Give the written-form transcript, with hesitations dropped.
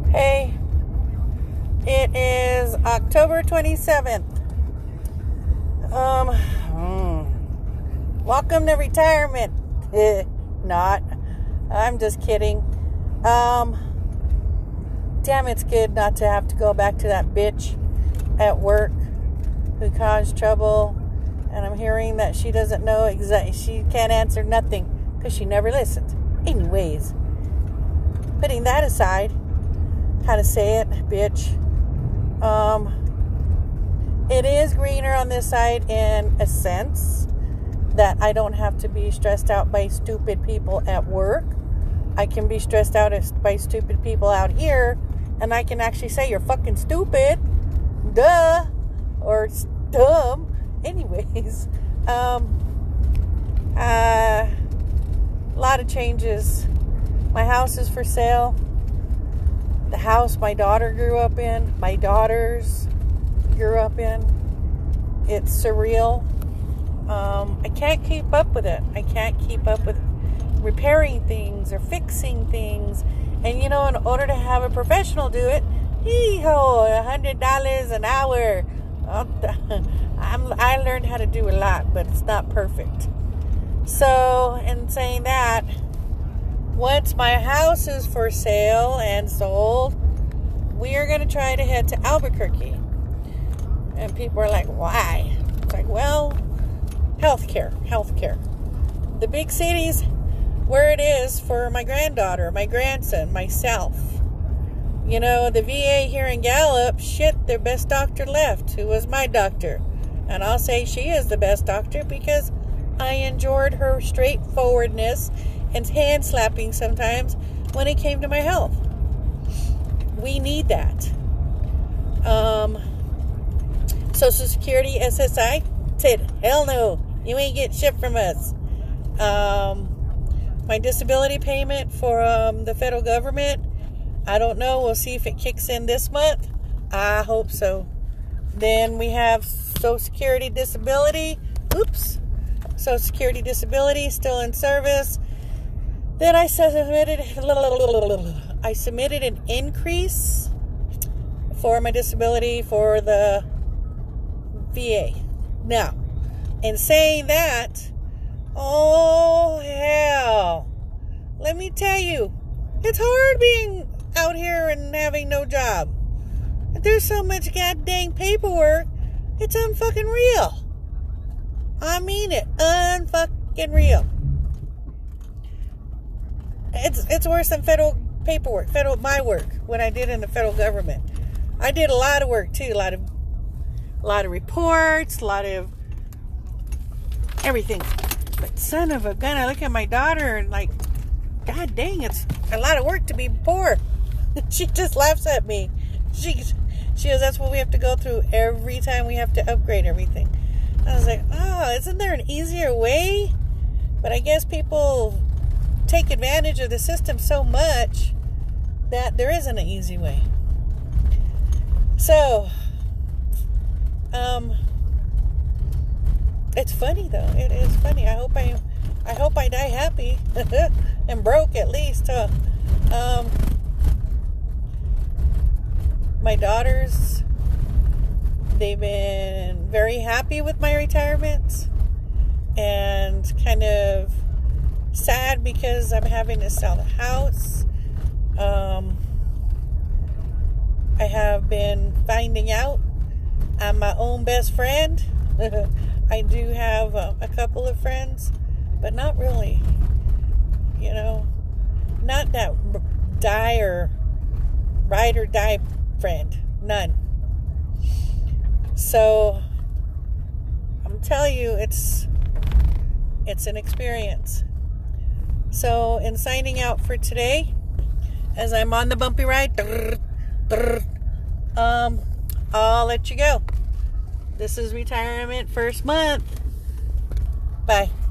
Hey, it is October 27th. Welcome to retirement. Not. I'm just kidding. Damn, it's good not to have to go back to that bitch at work who caused trouble. And I'm hearing that she doesn't know exactly. She can't answer nothing because she never listened. Anyways, putting that aside, how to say it, bitch. It is greener on this side in a sense that I don't have to be stressed out by stupid people at work. I can be stressed out by stupid people out here, and I can actually say, you're fucking stupid, duh, or dumb. Anyways, a lot of changes. My house is for sale. The house my daughter grew up in, my daughters grew up in. It's surreal. I can't keep up with it. I can't keep up with repairing things or fixing things. And in order to have a professional do it, $100 an hour. I learned how to do a lot, but it's not perfect. So, in saying that, once my house is for sale and sold, we are going to try to head to Albuquerque. And people are like, why? It's like, well, healthcare. The big cities, where it is for my granddaughter, my grandson, myself. The VA here in Gallup, their best doctor left, who was my doctor. And I'll say she is the best doctor because I enjoyed her straightforwardness and hand slapping sometimes when it came to my health. We need that. Social Security, SSI, said, hell no, you ain't get shit from us. My disability payment for the federal government, I don't know. We'll see if it kicks in this month. I hope so. Then we have Social Security disability. Social Security disability still in service. Then I submitted an increase for my disability for the VA. Now, in saying that, oh hell, let me tell you, it's hard being out here and having no job. There's so much goddamn paperwork, it's unfucking real. I mean it, unfucking real. It's worse than federal paperwork, my work, when I did in the federal government. I did a lot of work too, a lot of reports, a lot of everything. But son of a gun, I look at my daughter and like, god dang, it's a lot of work to be poor. She just laughs at me. She goes, that's what we have to go through every time we have to upgrade everything. I was like, oh, isn't there an easier way? But I guess people take advantage of the system so much that there isn't an easy way. So, it's funny though. It is funny. I hope I die happy and broke at least. My daughters, they've been very happy with my retirement and kind of sad because I'm having to sell the house. I have been finding out I'm my own best friend. I do have a couple of friends, but not really. Not that ride or die friend. None. So I'm telling you, it's an experience. So in signing out for today, as I'm on the bumpy ride, I'll let you go. This is retirement first month. Bye.